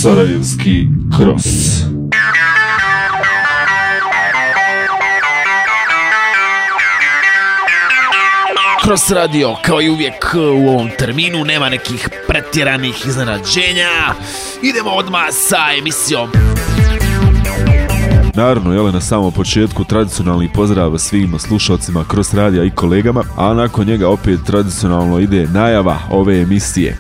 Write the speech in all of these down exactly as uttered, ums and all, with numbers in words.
Sarajevski Cross. Cross Radio, kao i uvijek u ovom terminu, nema nekih pretjeranih iznenađenja. Idemo odmah sa emisijom. Naravno, jele, na samom početku tradicionalni pozdrav svim slušalcima Cross Radija i kolegama, a nakon njega opet tradicionalno ide najava ove emisije.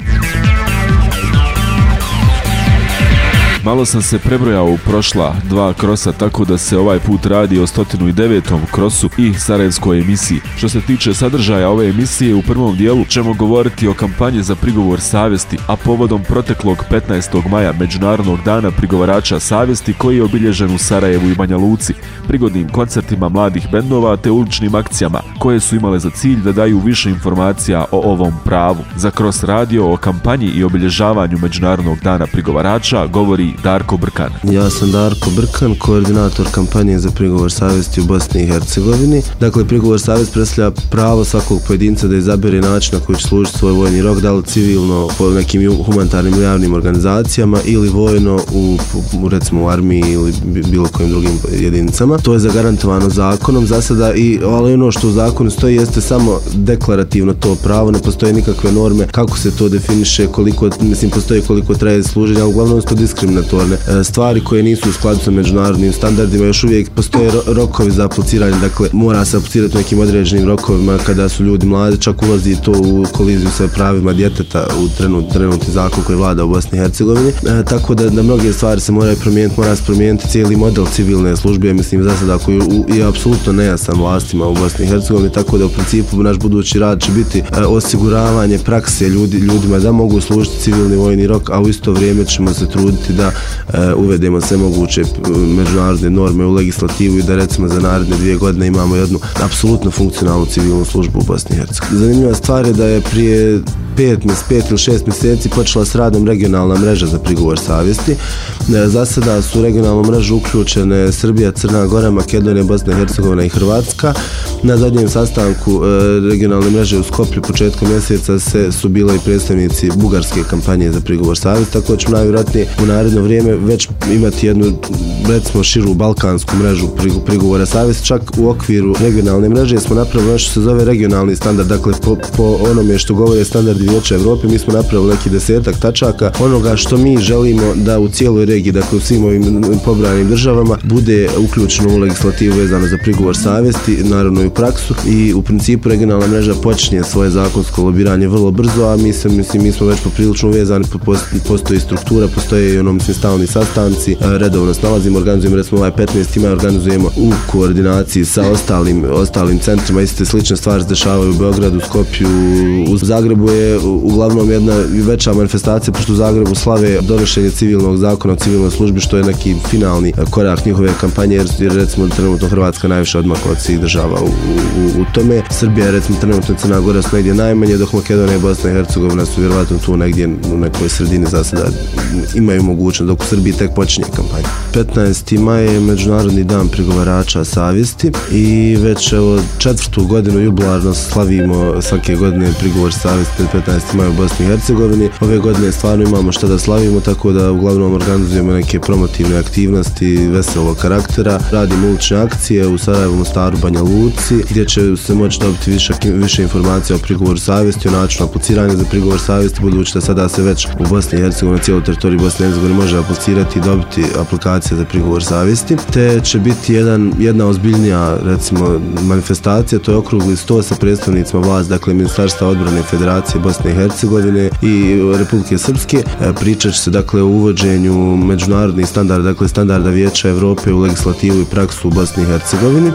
Malo sam se prebrojao u prošla dva krosa, tako da se ovaj put radi o sto devetom krosu i sarajevskoj emisiji. Što se tiče sadržaja ove emisije, u prvom dijelu ćemo govoriti o kampanji za prigovor savjesti, a povodom proteklog petnaestog maja, Međunarodnog dana prigovarača savjesti, koji je obilježen u Sarajevu i Banja Luci, prigodnim koncertima mladih bendova te uličnim akcijama, koje su imale za cilj da daju više informacija o ovom pravu. Za Cross Radio o kampanji i obilježavanju Međunarodnog dana prigovarača govori Darko Brkan. Ja sam Darko Brkan, koordinator kampanje za prigovor savjesti u Bosni i Hercegovini. Dakle, prigovor savjesti predstavlja pravo svakog pojedinca da izabere način na koji će služiti svoj vojni rok, da li civilno po nekim humanitarnim javnim organizacijama ili vojno u, u recimo u armiji ili bilo kojim drugim jedinicama. To je zagarantovano zakonom za sada, i ali ono što u zakonu stoji jeste samo deklarativno to pravo, ne postoje nikakve norme kako se to definiše, koliko, mislim, postoji koliko traje služenje, ali uglavnom su to diskriminatorne stvari koje nisu u skladu sa međunarodnim standardima. Još uvijek postoje rokovi za apliciranje, dakle mora se aplicirati nekim određenim rokovima kada su ljudi mladi, čak ulazi to u koliziju sa pravima djeteta u trenut, trenutni zakon koji vlada u Bosni i Hercegovini, e, tako da, da mnoge stvari se moraju promijeniti, mora se promijeniti cijeli model civilne službe, mislim za sada koji je apsolutno nejasan vlastima u Bosni i Hercegovini, tako da u principu naš budući rad će biti e, osiguravanje prakse ljudi, ljudima da mogu služiti civilni vojni rok, a u isto vrijeme ćemo se truditi da uh, uvedemo sve moguće međunarodne norme u legislativu i da recimo za naredne dvije godine imamo jednu apsolutno funkcionalnu civilnu službu u Bosni i Hercegovini. Zanimljiva stvar je da je prije pet, mjes, pet ili šest mjeseci počela s radom regionalna mreža za prigovor savjesti. Za sada su u regionalnu mrežu uključene Srbija, Crna Gora, Makedonija, Bosna i Hercegovina i Hrvatska. Na zadnjem sastanku regionalne mreže u Skoplju početkom mjeseca se su bile i predstavnici bugarske kampanje za prigovor savjesti, tako da ćemo najvjerojatnije u naredno vrijeme već imati jednu, recimo, širu balkansku mrežu prigovora savjesti. Čak u okviru regionalne mreže smo napravili nešto što se zove regionalni standard, dakle po, po onome što govore standardi Vijeća Evrope, mi smo napravili neki desetak tačaka onoga što mi želimo da u cijeloj regiji, dakle u svim ovim pobranim državama, bude uključeno u legislativu vezano za prigovor savjesti, naravno i u praksu, i u principu regionalna mreža počinje svoje zakonsko lobiranje vrlo brzo, a mi, se, mislim, mi smo već poprilično uvezani, postoji struktura, postoje i ono, mislim, stalni sastanci, redovno snalazimo, organizujemo, recimo ovaj petnaesti maj organizujemo u koordinaciji sa ostalim, ostalim centrima, iste slične stvari se dešavaju u Beogradu, Skopju, u Zagrebu je uglavnom jedna veća manifestacija, pošto u Zagrebu slave donošenje civilnog zakona o civilnoj službi, što je neki finalni korak njihove kampanje, jer recimo trenutno Hrvatska najviše odmakla od svih država u, u, u tome. Srbija je recimo trenutno, Crna Gora su negdje najmanje, dok Makedonija i Bosna i Hercegovina su vjerovatno tu negdje u nekoj sredini za sada imaju mogućnost, dok u Srbiji tek počinje kampanja. petnaesti maj je Međunarodni dan prigovarača savjesti i već evo četvrtu godinu jubilarno slavimo svake godine prigovor savjesti petnaesti maj u Bosni i Hercegovini. Ove godine stvarno imamo što da slavimo, tako da uglavnom organizujemo neke promotivne aktivnosti veselog karaktera. Radimo ulične akcije u Sarajevu, Mostaru, Banja Luci, gdje će se moći dobiti više, više informacija o prigovoru savjesti, o načinu apliciranja za prigovor savjesti, budući da sada se već u Bosni i Hercegovini, na cijeloj teritoriji Bosne i Hercegovine može aplicirati i dobiti aplikacije za prigovor savjesti. Te će biti jedan, jedna ozbiljnija, recimo, manifestacija, to je okrugli sto sa predstavnicima vlasti, dakle Ministarstva odbrane Federacije Bosne i Hercegovine i Republike Srpske. Pričat će se, dakle, o uvođenju međunarodnih standarda, dakle standarda Vijeća Evrope u legislativu i praksu u Bosni i Hercegovini.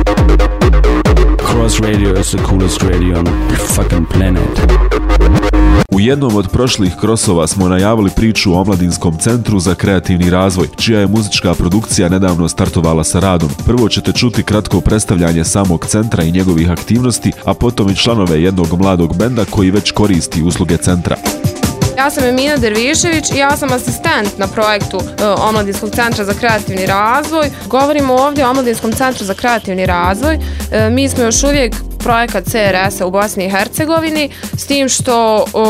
Cross Radio is the coolest radio on the fucking planet. U jednom od prošlih krosova smo najavili priču o Omladinskom centru za kreativni razvoj, čija je muzička produkcija nedavno startovala sa radom. Prvo ćete čuti kratko predstavljanje samog centra i njegovih aktivnosti, a potom i članove jednog mladog benda koji već koristi usluge centra. Ja sam Emina Dervišević i ja sam asistent na projektu uh, Omladinskog centra za kreativni razvoj. Govorimo ovdje o Omladinskom centru za kreativni razvoj. Uh, mi smo još uvijek projekat C R S-a u Bosni i Hercegovini, s tim što uh,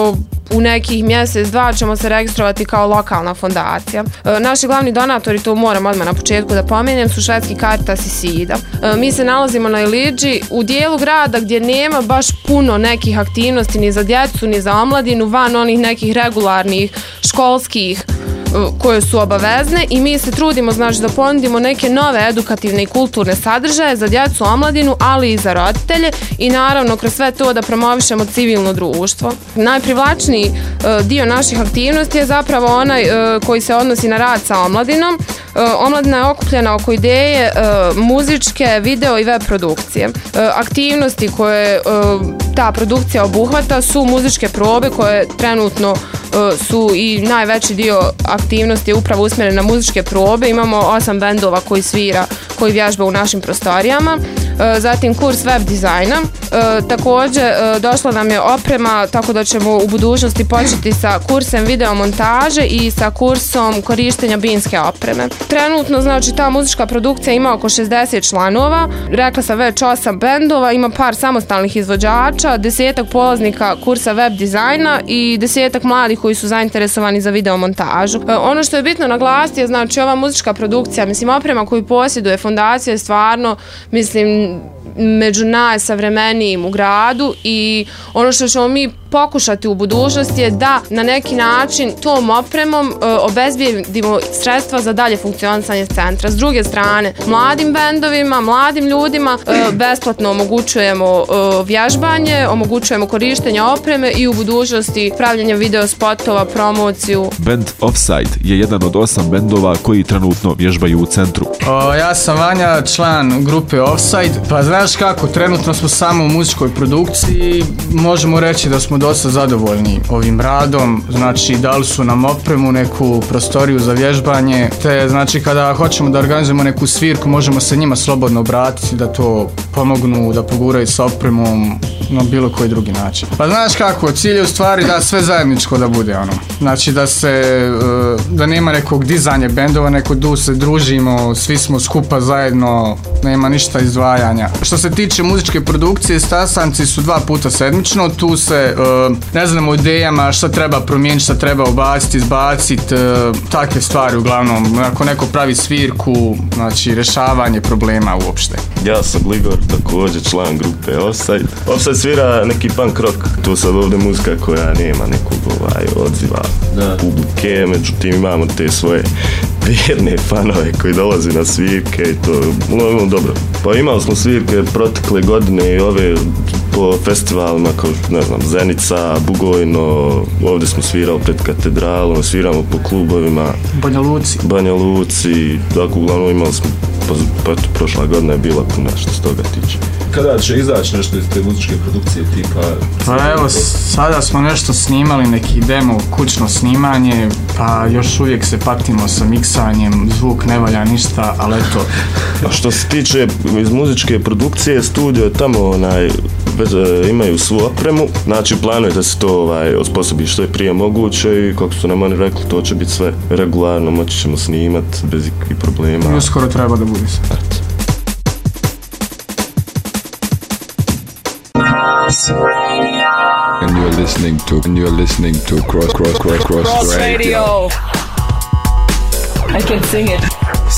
u nekih mjesec, dva ćemo se registrovati kao lokalna fondacija. E, naši glavni donatori, to moram odmah na početku da pomenem, su švedski Caritas i SIDA. E, mi se nalazimo na Iliđi u dijelu grada gdje nema baš puno nekih aktivnosti ni za djecu, ni za omladinu, van onih nekih regularnih školskih koje su obavezne, i mi se trudimo, znači, da ponudimo neke nove edukativne i kulturne sadržaje za djecu, omladinu, ali i za roditelje, i naravno kroz sve to da promovišemo civilno društvo. Najprivlačniji e, dio naših aktivnosti je zapravo onaj e, koji se odnosi na rad sa omladinom. E, omladina je okupljena oko ideje e, muzičke, video i web produkcije. E, aktivnosti koje e, ta produkcija obuhvata su muzičke probe koje trenutno e, su i najveći dio aktivnosti je upravo usmjeren na muzičke probe. Imamo osam bendova koji svira, koji vježba u našim prostorijama. E, zatim kurs web dizajna. E, također e, došla nam je oprema, tako da ćemo u budućnosti početi sa kursem videomontaže i sa kursom korištenja binske opreme. Trenutno, znači, ta muzička produkcija ima oko šezdeset članova, rekla sam već osam bendova, ima par samostalnih izvođača, desetak polaznika kursa web dizajna i desetak mladih koji su zainteresovani za videomontažu. E, ono što je bitno naglasiti je, znači, ova muzička produkcija, mislim, oprema koju posjeduje fondacija je stvarno, mislim, među najsavremenijim u gradu, i ono što ćemo mi pokušati u budućnosti je da na neki način tom opremom e, obezbijedimo sredstva za dalje funkcionisanje centra. S druge strane, mladim bendovima, mladim ljudima e, besplatno omogućujemo e, vježbanje, omogućujemo korištenje opreme i u budućnosti pravljanje video spotova, promociju. Band Offside je jedan od osam bendova koji trenutno vježbaju u centru. O, ja sam Vanja, član grupe Offside. Pa znaš kako, trenutno smo samo u muzičkoj produkciji, možemo reći da smo dosta zadovoljni ovim radom. Znači, dali su nam opremu, neku prostoriju za vježbanje, te znači kada hoćemo da organizujemo neku svirku, možemo se njima slobodno obratiti da to pomognu, da poguraju sa opremom na bilo koji drugi način. Pa znaš kako, cilj je u stvari da sve zajedničko da bude, ono. Znači da se, da nema nekog dizanja bendova, neko du se družimo, svi smo skupa zajedno, nema ništa izdvajanja. Što se tiče muzičke produkcije, sastanci su dva puta sedmično, tu se ne znam o idejama šta treba promijeniti, šta treba ubaciti, izbaciti, takve stvari uglavnom. Ako neko pravi svirku, znači rješavanje problema uopšte. Ja sam Ligor, također član grupe Offside. Offside svira neki punk rock, tu sad ovdje muzika koja nema nekog ovaj, odziva da. publike, međutim imamo te svoje vjerne fanove koji dolaze na svirke i to je dobro. Pa imali smo svirke protekle godine i ove po festivalima kao, ne znam, Zenica, Bugojno, ovdje smo svirali pred katedralom, sviramo po klubovima. Banja Luci. Banja Luci, tako uglavnom imali smo, pa, pa prošla godina je bila puno što s toga tiče. Kada će izaći nešto iz te muzičke produkcije tipa? Pa evo, sada smo nešto snimali, neki demo, kućno snimanje, pa još uvijek se patimo sa miksanjem, zvuk ne valja ništa, ali eto. A što se tiče iz muzičke produkcije, studio je tamo onaj, već, e, imaju svu opremu, znači planuje da se to ovaj, osposobi što je prije moguće i kako su nam oni rekli, to će biti sve regularno, moći ćemo snimati bez ikakvih problema. I uskoro treba da bude sve. And you're listening to, and you're listening to Cross, Cross, Cross, Cross, Cross Radio. Radio. I can sing it.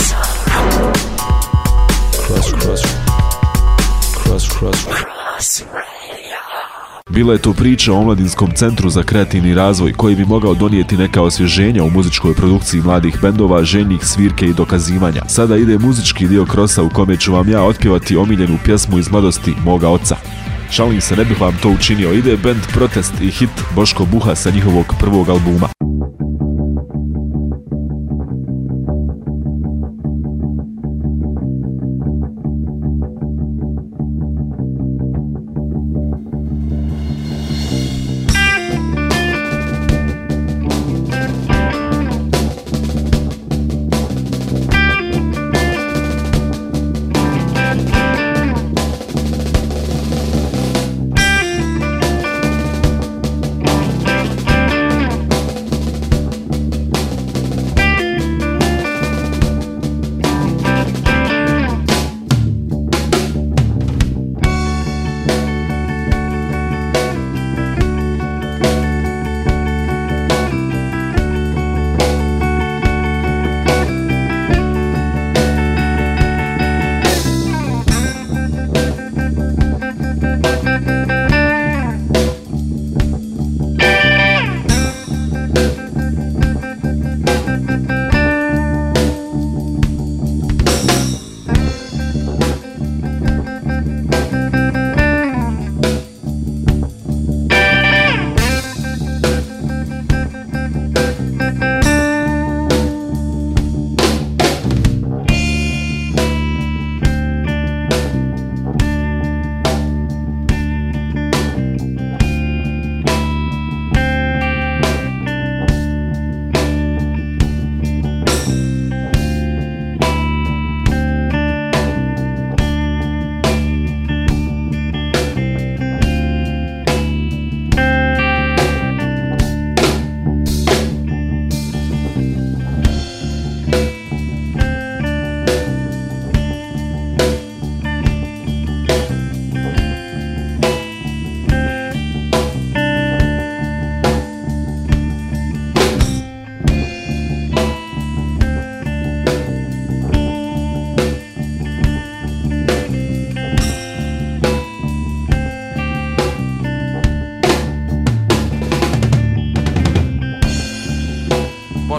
Cross, cross, cross, cross, cross. Bila je to priča o Omladinskom centru za kreativni razvoj koji bi mogao donijeti neka osvježenja u muzičkoj produkciji mladih bendova, ženjih, svirke i dokazivanja. Sada ide muzički dio krosa u kome ću vam ja otpjevati omiljenu pjesmu iz mladosti moga oca. Šalim se, ne bih vam to učinio. Ide band Protest i hit Boško Buha sa njihovog prvog albuma.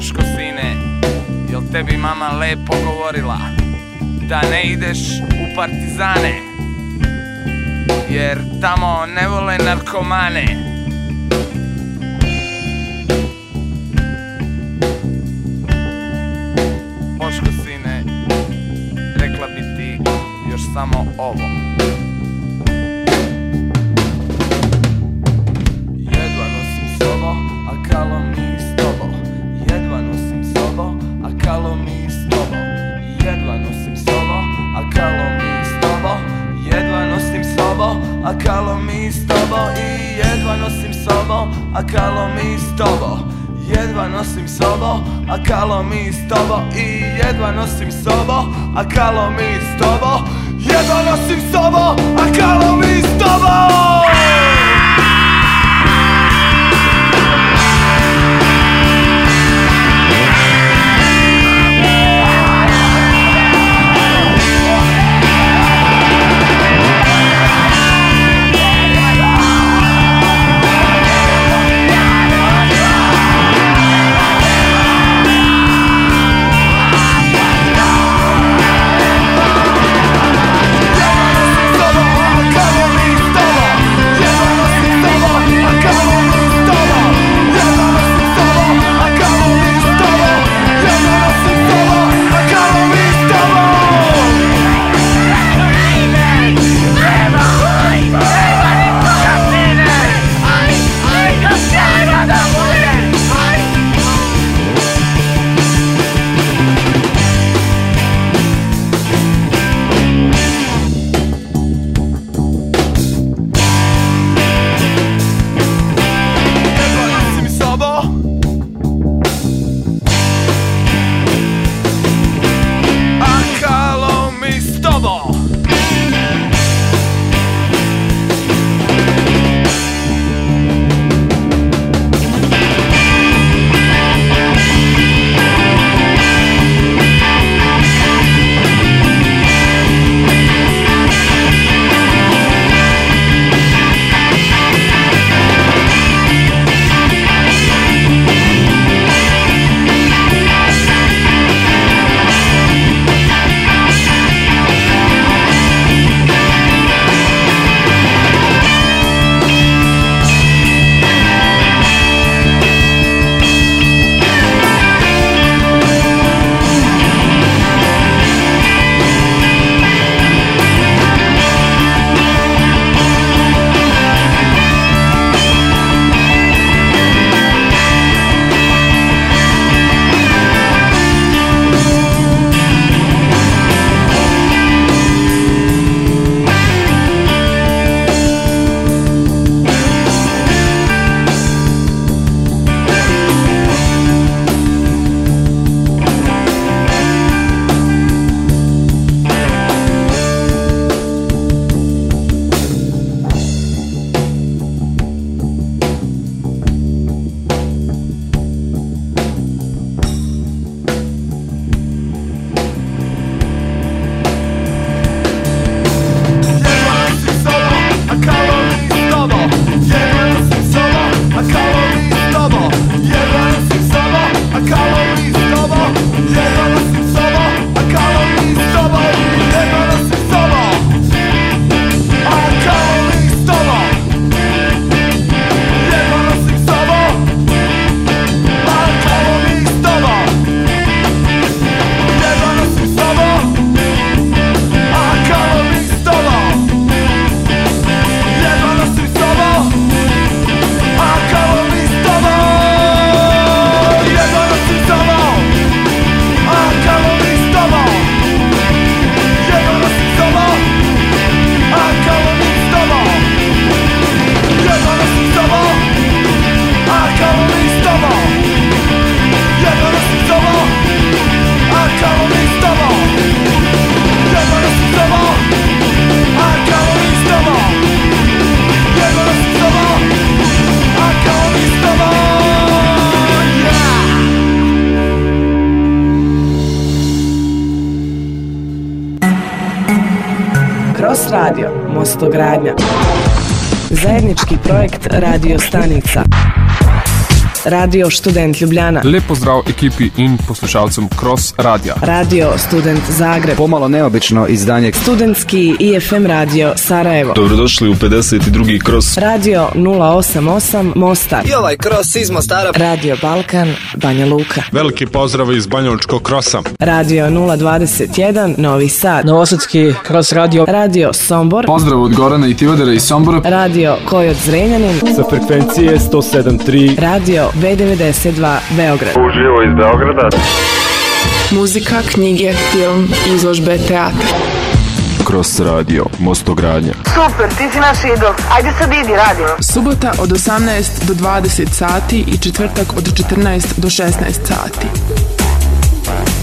Boško sine, jel tebi mama lepo govorila da ne ideš u partizane, jer tamo ne vole narkomane? Boško sine, rekla bi ti još samo ovo. Jedva nosim sobo, a kalo mi s tobo. Jedva nosim sobo, a kalo mi s tobo. Jedva nosim sobo, a kalo mi s tobo. Jedva nosim sobo, a kalo mi s tobo. I jedva nosim sobo, a kalo mi s tobo. Jedva nosim sobo, a kalo mi s tobo. I jedva nosim sobo, a kalo mi s tobo. Jedva nosim sobo, a kalo mi s tobo. Cross Radio, Mostogradnja. Zajednički projekt radio stanica. Cross Radio Student Ljubljana. Lep pozdrav ekipi in poslušalcem Cross Radia. Radio Student Zagreb. Pomalo neobično izdanje. Studentski I F M radio Sarajevo. Dobrodošli u pedeset drugi Cross. Radio nula osam osam Mostar. I ovaj Cross iz Mostara. Radio Balkan Banja Luka. Veliki pozdrav iz Banjalučkog Krosa. Radio nula dvadeset jedan Novi Sad. Novosadski Cross Radio. Radio Sombor. Pozdrav od Gorana i Tivadera iz Sombora. Radio Kojot Zrenjanin. Sa frekvencije sto sedam tri. Radio B devedeset dva Beograd. Uživo iz Beograda. Muzika, knjige, film, izložbe, teatr. Cross Radio, Mostogradnja. Super, ti si naš idol. Ajde sad idi, radimo. Subota od osamnaest do dvadeset sati i četvrtak od četrnaest do šesnaest sati.